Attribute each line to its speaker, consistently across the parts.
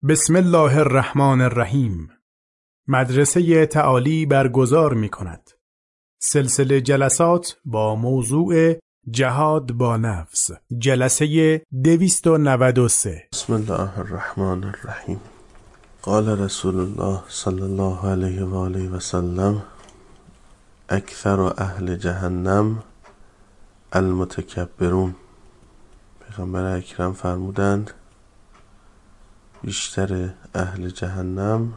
Speaker 1: بسم الله الرحمن الرحیم. مدرسه تعالی برگزار می کند سلسله جلسات با موضوع جهاد با نفس، جلسه 293.
Speaker 2: بسم الله الرحمن الرحیم. قال رسول الله صلی الله علیه و آله و سلم: اکثر اهل جهنم المتکبرون. پیغمبر اکرم فرمودند بیشتر اهل جهنم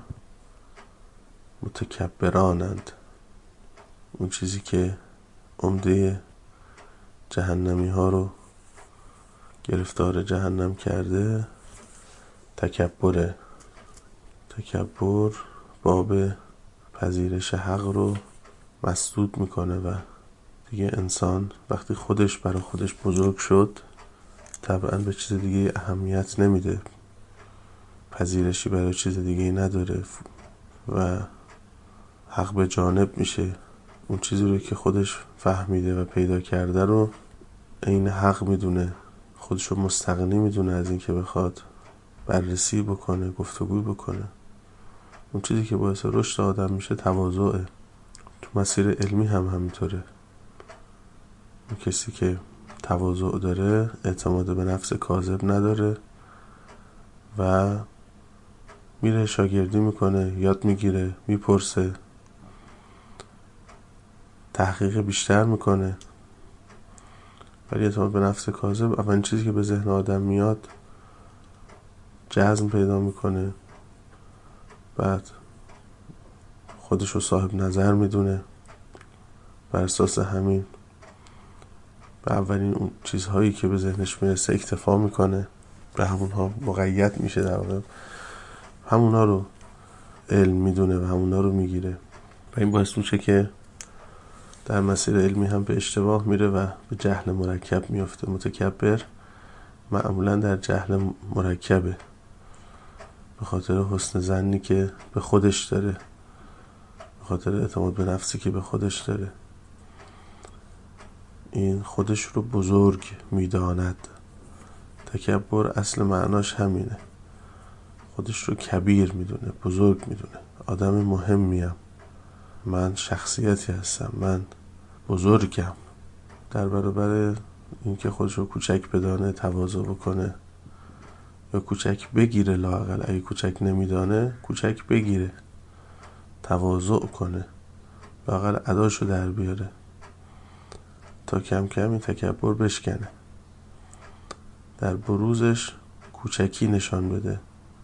Speaker 2: متکبرانند. اون چیزی که عمده جهنمی ها رو گرفتار جهنم کرده تکبره. تکبر باب پذیرش حق رو مسدود میکنه و دیگه انسان وقتی خودش برای خودش بزرگ شد طبعا به چیز دیگه اهمیت نمیده، پذیرشی برای چیز دیگه نداره و حق به جانب میشه. اون چیزی رو که خودش فهمیده و پیدا کرده رو عین حق میدونه، خودش رو مستغنی میدونه از این که بخواد بررسی بکنه، گفتگو بکنه. اون چیزی که باعث رشد آدم میشه تواضعه. تو مسیر علمی هم همینطوره. اون کسی که تواضع داره اعتماد به نفس کاذب نداره و میره شاگردی میکنه، یاد میگیره، میپرسه، تحقیق بیشتر میکنه. ولی اعتماد به نفس کاذب اولین چیزی که به ذهن آدم میاد جزم پیدا میکنه، بعد خودش رو صاحب نظر میدونه، بر اساس همین به اولین اون چیزهایی که به ذهنش میرسه اکتفا میکنه، به همونها مقید میشه، در واقع همونها رو علم میدونه و همونها رو میگیره و این باعث میشه که در مسیر علمی هم به اشتباه میره و به جهل مرکب میفته. متکبر معمولا در جهل مرکبه به خاطر حسن ظنی که به خودش داره، به خاطر اعتماد به نفسی که به خودش داره. این خودش رو بزرگ میداند. تکبر اصل معناش همینه، خودش رو کبیر میدونه، بزرگ میدونه. آدم مهمیم، من شخصیتی هستم، من بزرگم. در برابر اینکه خودش رو کوچک بدانه، تواضع بکنه یا کوچک بگیره، لااقل اگه کوچک نمیدانه کوچک بگیره، تواضع کنه، لااقل اداشو در بیاره تا کم کم این تکبر بشکنه، در بروزش کوچکی نشان بده.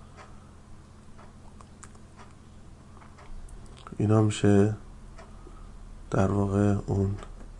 Speaker 2: اینا میشه در واقع اون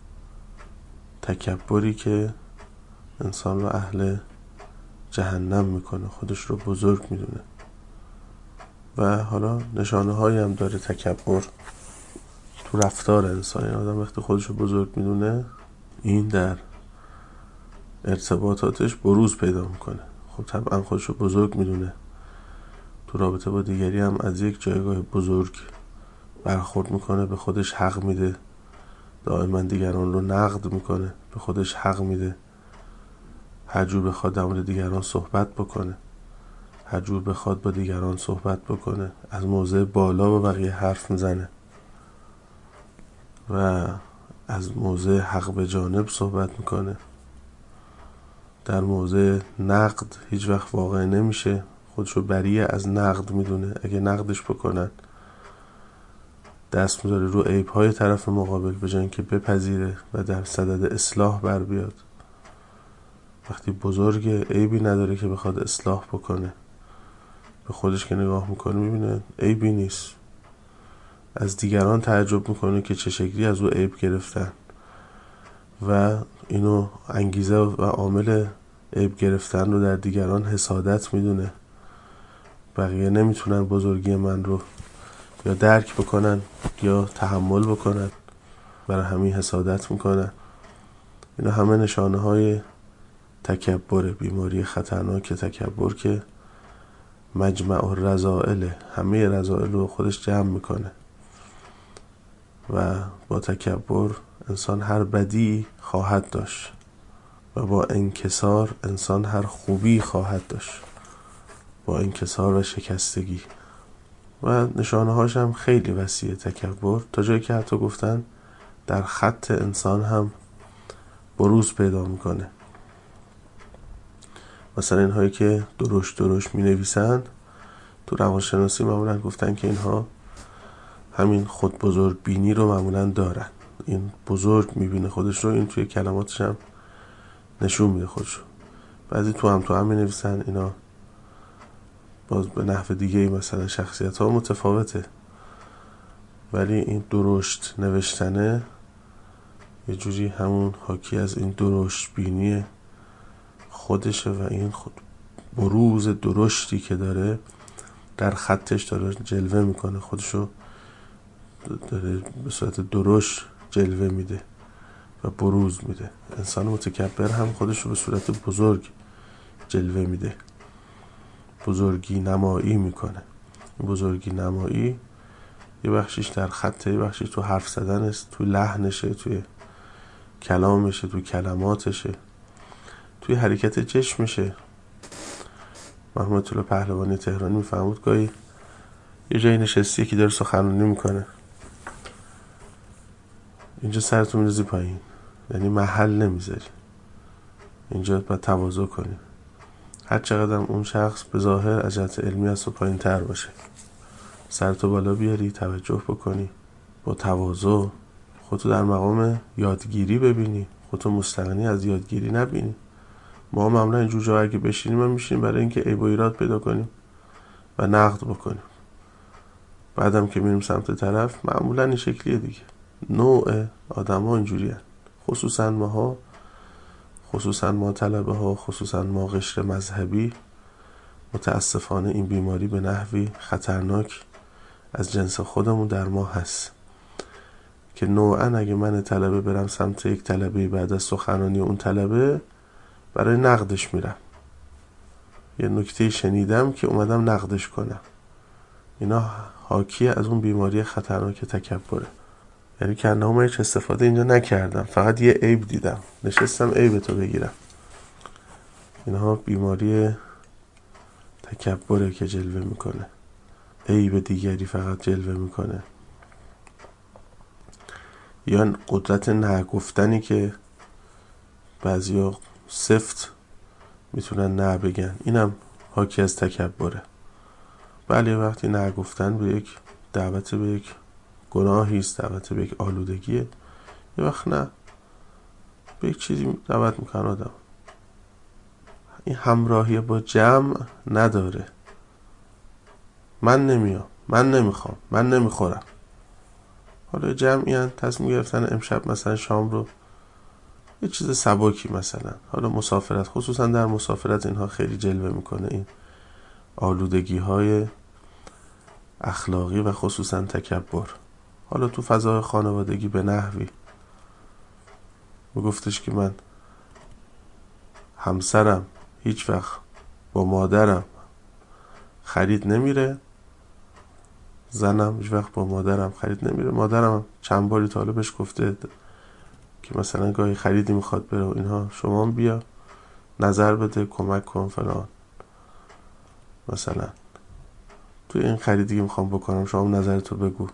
Speaker 2: تکبری که انسان رو اهل جهنم میکنه، خودش رو بزرگ میدونه. و حالا نشانه هایی هم داره تکبر تو رفتار انسان. این آدم وقتی خودش رو بزرگ میدونه این در ارتباطاتش بروز پیدا میکنه. خب طبعا خودش رو بزرگ میدونه، تو رابطه با دیگری هم از یک جایگاه بزرگ برخورد میکنه، به خودش حق میده، دائما دیگران رو نقد میکنه، به خودش حق میده، هر جور بخواد در مورد دیگران صحبت بکنه، هر جور بخواد با دیگران صحبت بکنه، از موضع بالا با بقیه حرف میزنه و از موضع حق به جانب صحبت میکنه. در موضع نقد هیچ وقت واقع نمیشه، خودشو بری از نقد میدونه. اگه نقدش بکنن دست میذاره رو عیب‌های طرف مقابل به جای اینکه بپذیره و در صدد اصلاح بر بیاد. وقتی بزرگ عیبی نداره که بخواد اصلاح بکنه، به خودش که نگاه میکنه میبینه عیبی نیست. از دیگران تعجب میکنه که چه شکلی از او عیب گرفتن و اینو انگیزه و عامل عیب گرفتن رو در دیگران حسادت میدونه. بقیه نمیتونن بزرگی من رو یا درک بکنن یا تحمل بکنن، برای همین حسادت میکنن. اینا همه نشانه های تکبر، بیماری خطرناک تکبر که مجمع الرذائل، همه رذائل رو خودش جمع میکنه و با تکبر انسان هر بدی خواهد داشت و با انکسار انسان هر خوبی خواهد داشت. با انکسار و شکستگی. و نشانه هاش هم خیلی وسیع تکبر، تا جایی که حتی گفتن در خط انسان هم بروز پیدا میکنه. مثلا اینهایی که درشت می نویسن تو روانشناسی معمولا گفتن که اینها همین خود بزرگ بینی رو معمولا دارن. این بزرگ میبینه خودش رو، این توی کلماتش هم نشون میده خودش رو. بعضی تو هم می نویسن اینا باز به نحو دیگه، مثلا شخصیت ها متفاوته، ولی این درشت نوشتنه یه جوری همون حاکی از این درشت بینی خودشه و این خود بروز درشتی که داره در خطش داره جلوه میکنه، خودشو داره به صورت درشت جلوه میده و بروز میده. انسان متکبر هم خودشو به صورت بزرگ جلوه میده، بزرگی نمایی میکنه. این بزرگی نمایی یه بخشیش در خطه، یه بخشیش تو حرف زدنش، تو لحنشه، توی کلامشه، تو کلماتشه، توی حرکت چشمشه. محمد طلوع پهلوانی تهرانی میفهمود گاهی یه جایی نشستی یکی داره سخنرانی میکنه، اینجا سرتو میندازی پایین، یعنی محل نمیذاری، اینجا باید تواضع کنی. هر چقدر اون شخص به ظاهر از جهت علمی از تو پایین تر باشه، سرتو بالا بیاری، توجه بکنی، با تواضع خودتو در مقام یادگیری ببینی، خودتو مستغنی از یادگیری نبینی. ما معمولا اینجور جا اگه بشینیم هم میشینیم برای اینکه عیب و ایراد پیدا کنیم و نقد بکنیم. بعدم که میریم سمت طرف معمولا این شکلیه دیگه. نوع آدم ها اینجوری هست، خصوصا ما طلبه ها، خصوصا ما قشر مذهبی. متاسفانه این بیماری به نحوی خطرناک از جنس خودمون در ما هست که نوعا اگه من طلبه برم سمت یک طلبه بعد از سخنرانی اون طلبه برای نقدش میرم، یه نکته شنیدم که اومدم نقدش کنم. اینا حاکی از اون بیماری خطرناک تکبره. یعنی که من هیچ استفاده اینجا نکردم، فقط یه عیب دیدم، نشستم عیب تو بگیرم. اینها بیماری تکبره که جلوه میکنه، عیب دیگری فقط جلوه میکنه. یا قدرت نگفتنی که بعضیا سفت میتونن نه بگن، اینم حاکی از تکبره. بله وقتی نگفتن به یک دعوت به یک گناهی است، دعوت به یک آلودگیه، یه وقت نه به یک چیزی دعوت میکنن آدم. این همراهی با جمع نداره. من نمیام، من نمیخوام، من نمیخورم. حالا جمعیان تصمیم گرفتن امشب مثلا شام رو یه چیز سبکی، مثلا حالا مسافرت، خصوصا در مسافرت اینها خیلی جلوه میکنه این آلودگی های اخلاقی و خصوصا تکبر. حالا تو فضای خانوادگی به نحوی گفتش که من همسرم هیچ وقت با مادرم خرید نمیره، زنم هیچ وقت با مادرم خرید نمیره. مادرم چند باری تا حالا بهش گفته که مثلا گاهی خریدی میخواد بره و اینها، شما بیا نظر بده، کمک کن فلان، مثلا توی این خریدی که میخوام بکنم شما نظرتو بگو.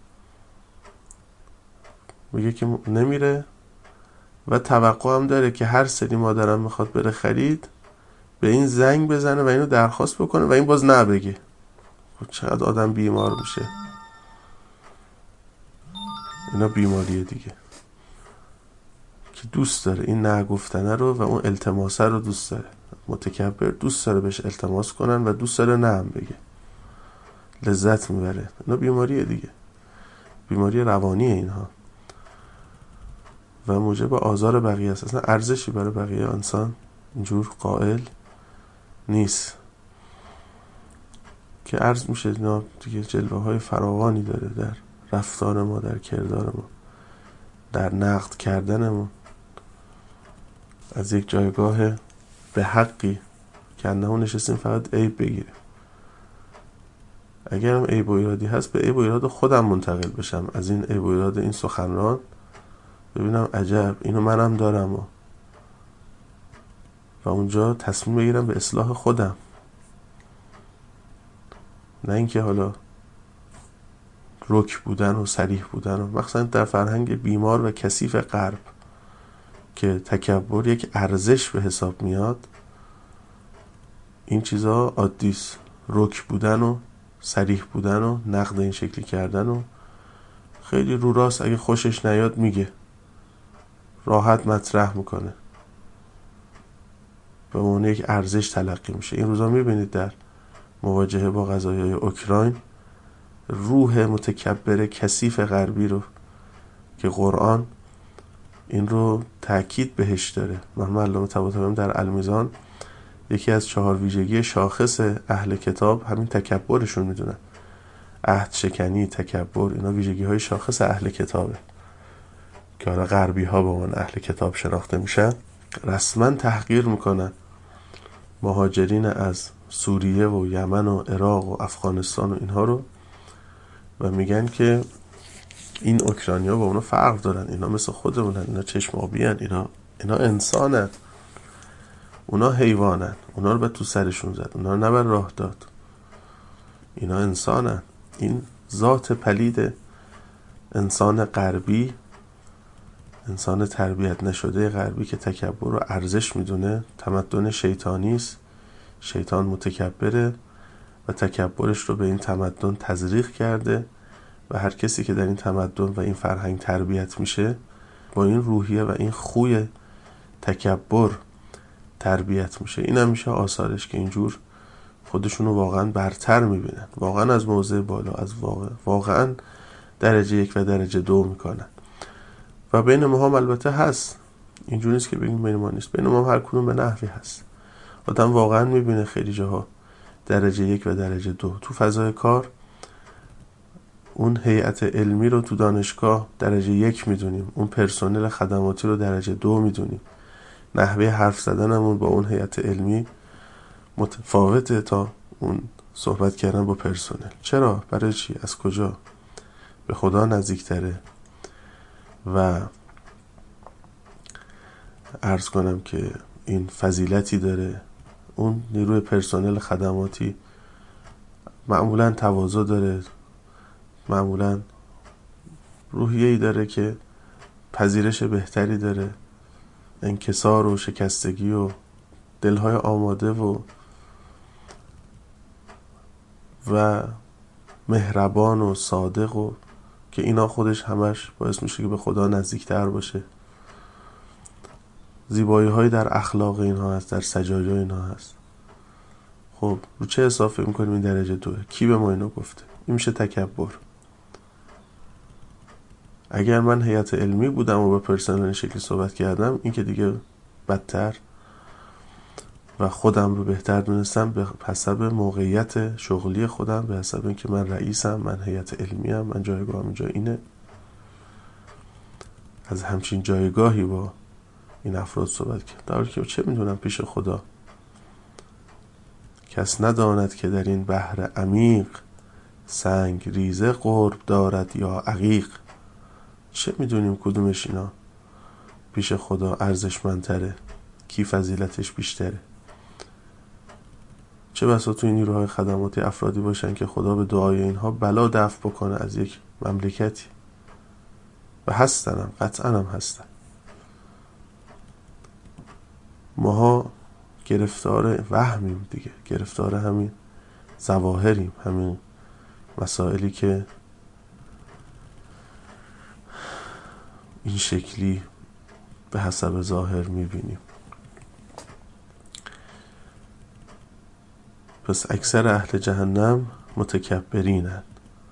Speaker 2: میگه که نمیره و توقع هم داره که هر سری مادرم میخواد بره خرید به این زنگ بزنه و اینو درخواست بکنه و این باز نه بگه. چقدر آدم بیمار میشه. اینا بیماریه دیگه که دوست داره این نگفتنه رو و اون التماسه رو دوست داره. متکبر دوست داره بهش التماس کنن و دوست داره نه هم بگه، لذت میبره. اینا بیماریه دیگه، بیماری روانیه اینها و موجب آزار بقیه است. اصلا ارزشی برای بقیه انسان اینجور قائل نیست که عرض میشه. اینا دیگه جلوه های فراوانی داره در رفتار ما، در کردار ما، در نقد کردنمون از یک جایگاه به حقی که انهو نشستیم فقط عیب بگیریم. اگرم عیب و ایرادی هست به عیب و ایراد خودم منتقل بشم، از این عیب و ایراد این سخنران ببینم عجب اینو منم دارم و اونجا تصمیم بگیرم به اصلاح خودم. نه اینکه حالا رک بودن و صریح بودن و مثلا در فرهنگ بیمار و کثیف غرب که تکبر یک ارزش به حساب میاد، این چیزا عادیست. رک بودن و صریح بودن و نقد این شکلی کردن و خیلی رو راست، اگه خوشش نیاد میگه، راحت مطرح میکنه، به عنوان یک ارزش تلقی میشه. این روزا میبینید در مواجهه با قضایای اوکراین روح متکبر کثیف غربی رو که قرآن این رو تأکید بهش داره. مرحوم علامه طباطبایی در المیزان یکی از 4 ویژگی شاخص اهل کتاب همین تکبرشون میدونن. عهد شکنی، تکبر، اینا ویژگی های شاخص اهل کتابه که حالا غربی ها با من اهل کتاب شناخته میشن. رسما تحقیر میکنن مهاجرین از سوریه و یمن و عراق و افغانستان و اینها رو و میگن که این اوکراینیا با اونا فرق دارن، اینا مثل خودمونن، اینا چشم آبیان، اینا انسانن، اونا حیوانن، اونا رو به تو سرشون زد، اونا رو نبر راه داد، اینا انسانن. این ذات پلید انسان غربی، انسان تربیت نشده غربی که تکبر رو ارزش میدونه، تمدن شیطانی است. شیطان متکبره و تکبرش رو به این تمدن تزریق کرده و هر کسی که در این تمدن و این فرهنگ تربیت میشه با این روحیه و این خوی تکبر تربیت میشه. این هم میشه آثارش که اینجور خودشونو واقعا برتر میبینن، واقعا از موضع بالا، از واقعا درجه 1 و درجه 2 میکنن. و بین ما هم البته هست، اینجور نیست که بگیم بین ما نیست، بین ما هم هر کدوم به نحوی هست. آدم واقعا میبینه خیلی جاها درجه 1 و درجه 2. تو فضای کار اون هیئت علمی رو تو دانشگاه درجه 1 میدونیم، اون پرسنل خدماتی رو درجه 2 میدونیم، نحوه حرف زدنمون با اون هیئت علمی متفاوته تا اون صحبت کردن با پرسنل. چرا؟ برای چی؟ از کجا؟ به خدا نزدیکتره. و عرض کنم که این فضیلتی داره، اون نیروی پرسنل خدماتی معمولا تواضع داره، معمولا روحیه‌ای داره که پذیرش بهتری داره، انکسار و شکستگی و دلهای آماده و مهربان و صادق و که اینا خودش همش باعث میشه که به خدا نزدیکتر باشه. زیبایی های در اخلاق اینها هست، در سجایا اینها هست. خب رو چه حساب فکر میکنیم این درجه 2؟ کی به ما اینو گفته؟ این میشه تکبر. اگر من هیئت علمی بودم و با پرسنل این شکلی صحبت کردم، این که دیگه بدتر، و خودم رو بهتر دونستم به حسب موقعیت شغلی خودم، به حسب اینکه من رئیسم، من هیئت علمی ام، من جایگاهم اینجا اینه. از همچین جایگاهی با این افراد صحبت کرد، در حالی که چه میدونم پیش خدا کس نداند که در این بحر عمیق سنگ ریزه قرب دارد یا عقیق. چه میدونیم کدومش اینا پیش خدا ارزشمندتره، کی فضیلتش بیشتره. چه بسا تو این نیروهای خدماتی افرادی باشن که خدا به دعای اینها بلا دفع بکنه از یک مملکتی، و هستن، قطعا هم هستن. ماها گرفتار وهمیم دیگه، گرفتار همین ظواهریم، همین مسائلی که این شکلی به حسب ظاهر میبینیم. پس اکثر اهل جهنم متکبرینن،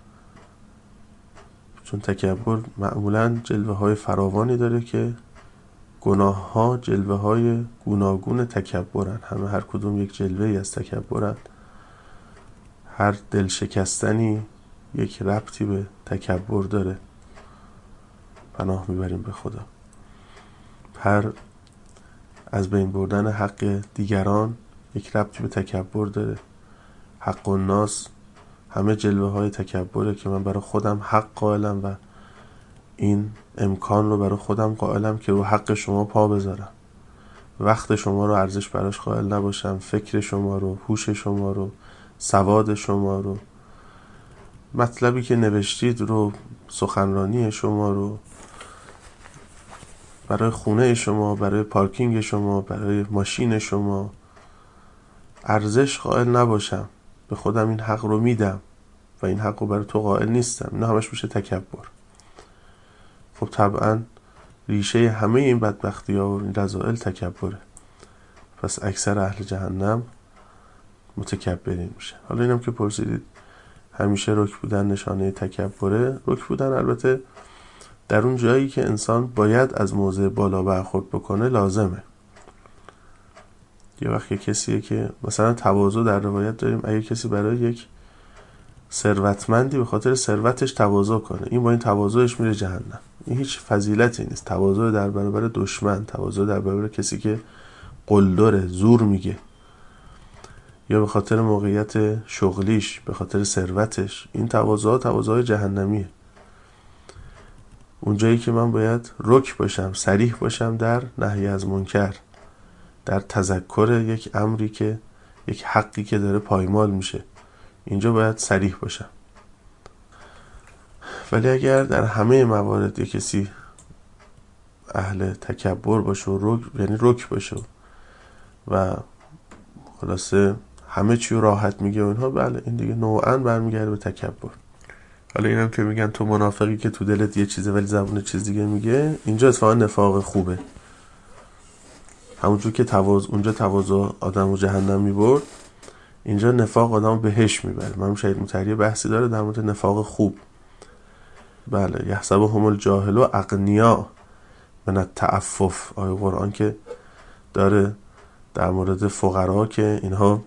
Speaker 2: چون تکبر معمولا جلوه های فراوانی داره که گناه ها جلوه های گوناگون تکبرن، همه هر کدوم یک جلوه ای از تکبرن. هر دل شکستنی یک ربطی به تکبر داره، پناه میبریم به خدا. هر از بین بردن حق دیگران یک ربطی به تکبر داره. حق الناس همه جلوه های تکبره که من برای خودم حق قائلم و این امکان رو برای خودم قائلم که رو حق شما پا بذارم، وقت شما رو ارزش براش قائل نباشم، فکر شما رو، هوش شما رو، سواد شما رو، مطلبی که نوشتید رو، سخنرانی شما رو برای خونه شما، برای پارکینگ شما، برای ماشین شما ارزش قائل نباشم، به خودم این حق رو میدم و این حق رو برای تو قائل نیستم، اینا همش میشه تکبر. خب طبعا ریشه همه این بدبختی ها و این رذائل تکبره. پس اکثر اهل جهنم متکبرین میشه. حالا اینم که پرسیدید همیشه رک بودن نشانه تکبره، رک بودن البته در اون جایی که انسان باید از موضع بالا برخورد بکنه لازمه. یه وقت کسیه که مثلا تواضع در روایت داریم، اگه کسی برای یک ثروتمندی به خاطر ثروتش تواضع کنه، این با این تواضعش میره جهنم. این هیچ فضیلتی نیست. تواضع در برابر دشمن، تواضع در برابر کسی که قلدره، زور میگه، یا به خاطر موقعیت شغلیش، به خاطر ثروتش، این تواضع جهنمیه. اونجایی که من باید رک باشم، صریح باشم در نهی از منکر، در تذکر یک امری که، یک حقی که داره پایمال میشه، اینجا باید صریح باشم. ولی اگر در همه موارد یک کسی اهل تکبر باشه و یعنی رک باشه و خلاصه همه چی رو راحت میگه و اینها، بله این دیگه نوعاً برمیگرده به تکبر. حالا اینم که میگن تو منافقی که تو دلت یه چیزه ولی زبون چیز دیگه میگه، اینجا اتفاقا نفاق خوبه. همونجور که اونجا تواضع آدمو جهنم میبرد، اینجا نفاق آدمو بهش میبره. من شهید مطهری بحثی داره در مورد نفاق خوب. بله، یحسبهم الجاهل اغنیا من التعفف، آیه قرآن که داره در مورد فقرا که اینها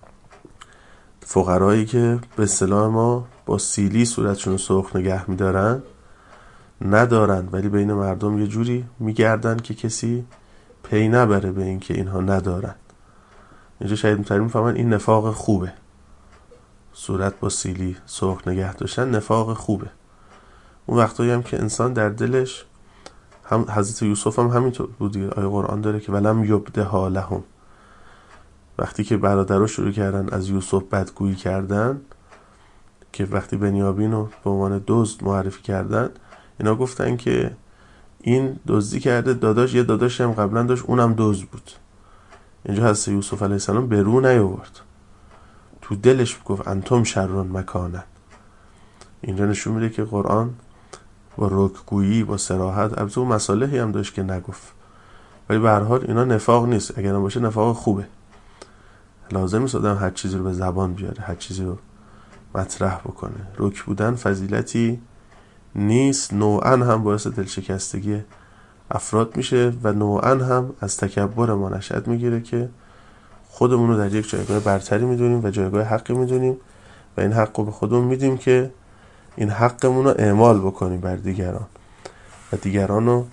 Speaker 2: فقرایی که به اصطلاح ما با سیلی صورتشون رو سرخ نگه میدارن ندارن، ولی بین مردم یه جوری میگردن که کسی پی نبره به این که اینها ندارن. اینجا شاید مطمئن میفهمن این نفاق خوبه. صورت با سیلی سرخ نگه داشتن نفاق خوبه. اون وقتایی هم که انسان در دلش، هم حضرت یوسف هم همینطور بود. آیه قرآن داره که ولم یبدها لهم، وقتی که برادرها شروع کردن از یوسف بدگویی کردن، که وقتی بنیامین رو به عنوان دزد معرفی کردن، اینا گفتن که این دزدی کرده، داداش یه داداشی هم قبلا داشت اونم دزد بود. اینجا حضرت یوسف علیه السلام به رو نیاورد، تو دلش گفت انتم شرون مکانن. اینجا نشون میده که قرآن با رکگویی، با صراحت، البته اون مصالحی هم داشت که نگفت، ولی به هر حال اینا نفاق نیست. اگر باشه نفاق خوبه. لازم نیست آدم هر چیزی رو به زبان بیاره، هر چیزی رو مطرح بکنه. رک بودن فضیلتی نیست، نوعاً هم باعث دلشکستگی افراد میشه و نوعاً هم از تکبر ما نشأت میگیره که خودمون رو در یک جایگاه برتری میدونیم و جایگاه حقی میدونیم و این حق رو به خودمون میدیم که این حقمون رو اعمال بکنیم بر دیگران و دیگران رو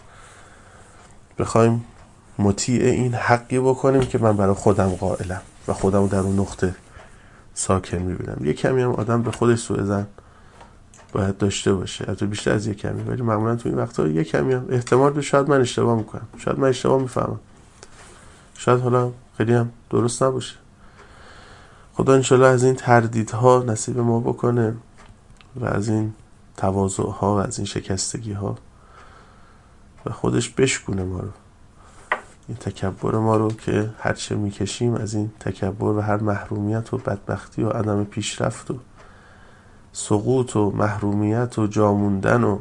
Speaker 2: بخوایم مطیع این حقی بکنیم که من برای خودم قائلم و خودم رو در اون نقطه ساکن میبینم. یک کمی هم آدم به خودش سوء ظن باید داشته باشه، البته بیشتر از یک کمی، ولی معمولا تو این وقتا یک کمی هم احتمال به شاید من اشتباه میکنم، شاید من اشتباه میفهمم، شاید حالا خیلی هم درست نباشه. خدا انشالله از این تردیدها نصیب ما بکنه و از این تواضعها و از این شکستگیها و خودش بشکونه ما رو، این تکبر ما رو که هرچه میکشیم از این تکبر و هر محرومیت و بدبختی و عدم پیشرفت و سقوط و محرومیت و جاموندن و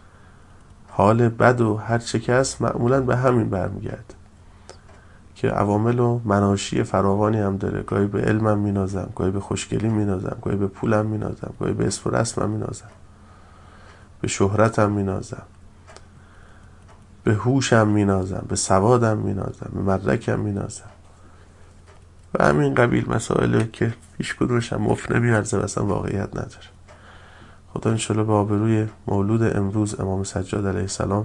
Speaker 2: حال بد و هر چه که هست معمولا به همین برمیگرد که عوامل و مناشی فراوانی هم داره. گاهی به علمم مینازم، گاهی به خوشگلی مینازم، گاهی به پولم مینازم، گاهی به اسم و رسمم مینازم، به شهرتم مینازم، به هوشم مینازم، به سوادم مینازم، به مدرکم مینازم و همین قبیل مسائله که هیچ کدومش هم مفت نمیارزه و اصلا واقعیت نداره. خدا انشالله به آبروی مولود امروز امام سجاد علیه السلام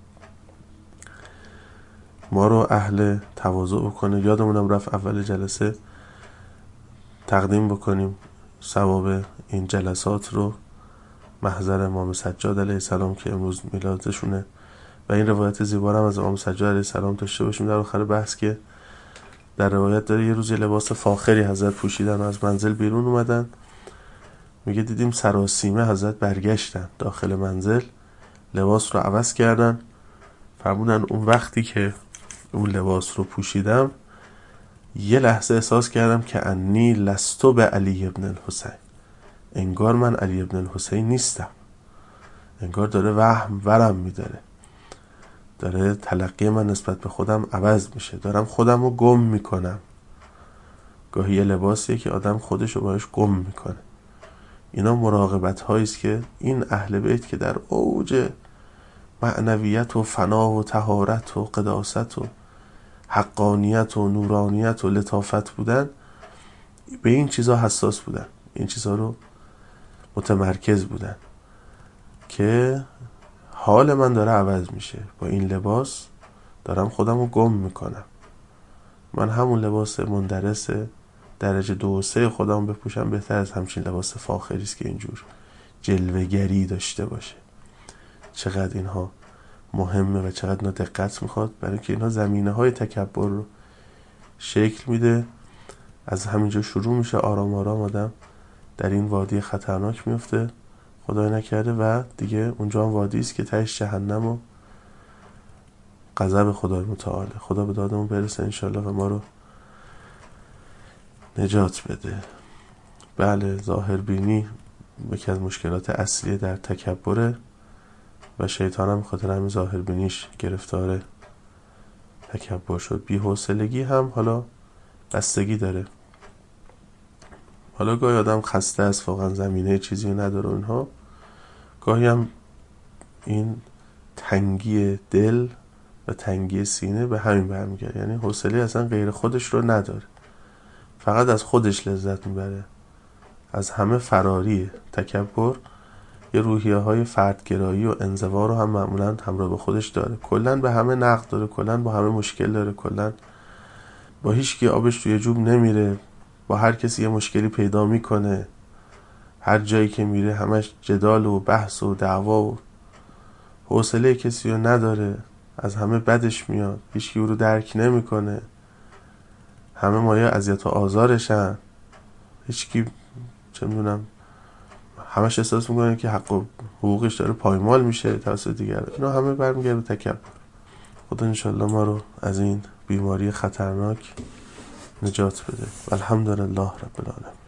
Speaker 2: ما رو اهل تواضع بکنه. یادمونم رفت اول جلسه تقدیم بکنیم ثواب این جلسات رو محضر امام سجاد علیه السلام که امروز میلادشونه و این روایت زیبا هم از امام سجاد علیه السلام داشته باشیم در آخر بحث که در روایت داره یه روز یه لباس فاخری حضرت پوشیدن و از منزل بیرون اومدن میگه دیدیم سراسیمه حضرت برگشتن داخل منزل، لباس رو عوض کردن، فرمودن اون وقتی که اون لباس رو پوشیدم یه لحظه احساس کردم که انی لستو به علی ابن الحسین، انگار من علی ابن الحسین نیستم، انگار داره وهم ورم میداره، داره تلقی من نسبت به خودم عوض میشه، دارم خودم رو گم میکنم. گاهی یه لباسیه که آدم خودش رو باش گم میکنه. اینا مراقبت هاییست که این اهل بیت که در اوج معنویت و فنا و طهارت و قداست و حقانیت و نورانیت و لطافت بودن، به این چیزا حساس بودن، این چیزا رو متمرکز بودن که حال من داره عوض میشه، با این لباس دارم خودم رو گم میکنم. من همون لباس مندرس درجه 2 و 3 خودم بپوشم بهتر از همچین لباس فاخری است که اینجور جلوه‌گری داشته باشه. چقدر اینها مهمه و چقدر اینا دقت میخواد، برای اینکه اینها زمینه های تکبر رو شکل میده. از همینجا شروع میشه، آرام آرام آدم در این وادی خطرناک میفته، خدای نکرده، و دیگه اونجا هم وادی است که تهش جهنم و غضب خدای متعاله. خدا به دادمون برسه انشالله و ما رو نجات بده. بله، ظاهر بینی یکی از مشکلات اصلی در تکبره و شیطان هم خاطر همین ظاهر بینیش گرفتار تکبر شد. بی‌حوصلگی هم حالا بستگی داره. حالا گاهی آدم خسته است، واقعا زمینه چیزی نداره اونها، گاهی هم این تنگی دل و تنگی سینه به همین برمیگرده، یعنی حوصله اصلا غیر خودش رو نداره، فقط از خودش لذت میبره، از همه فراریه. تکبر یه روحیه های فردگرایی و انزوا رو هم معمولا همراه به خودش داره، کلن به همه نقد داره، کلن با همه مشکل داره، کلن با هیچ کی آبش توی جوب نمیره، با هر کسی یه مشکلی پیدا میکنه، هر جایی که میره همش جدال و بحث و دعوا و حوصله کسی رو نداره، از همه بدش میاد، هیچ کی او رو درک نمیکنه، همه مایه اذیت و آزارشن، هیچ کی چه میدونم همش احساس میکنه که حق و حقوقش داره پایمال میشه توسط دیگر. اینا همه برمیگرده به تکبر. خدا انشالله ما رو از این بیماری خطرناک نجات بده. الحمدلله رب العالمین.